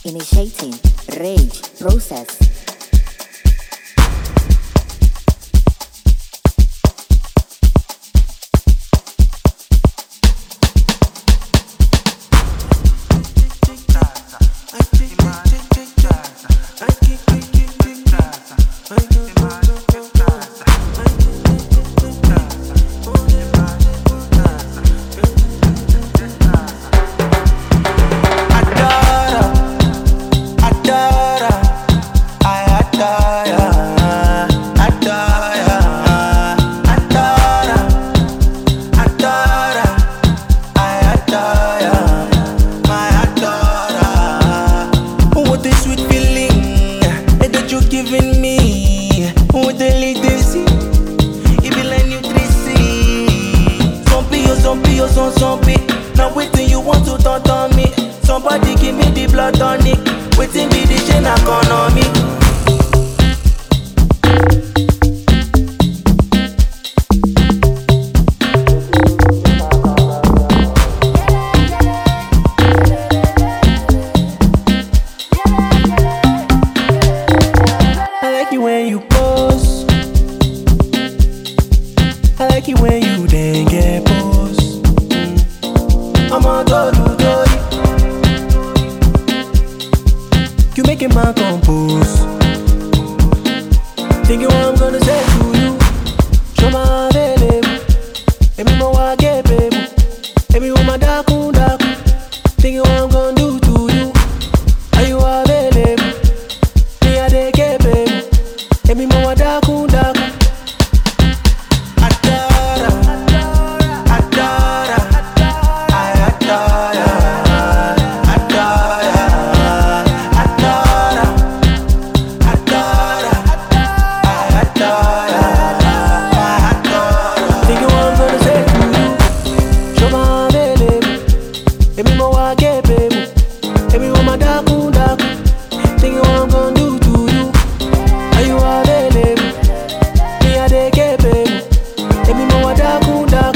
Initiating rage process. Giving me with the latency, it be like nutrition. Zombie, oh, zombie. Now waiting, you want to talk on me. Somebody give me the blood on it. Waiting be the chain economy. When you pose, I like it when you then get pose. I'm a do. You make a man compose. Thinking what I'm gonna say to you. Show my baby, every more I get baby. Every one my daku. Thinking what I'm gonna do to you. Are you available? Me I dey get baby. Emi mo wa daku. Adara, I adara. Think what I'm gonna say to you. Show my baby, emi mo wa get baby. Emi mo ma daku. Think what I'm gonna do to you. Are you available? Me a dey get baby. Emi mo wa daku.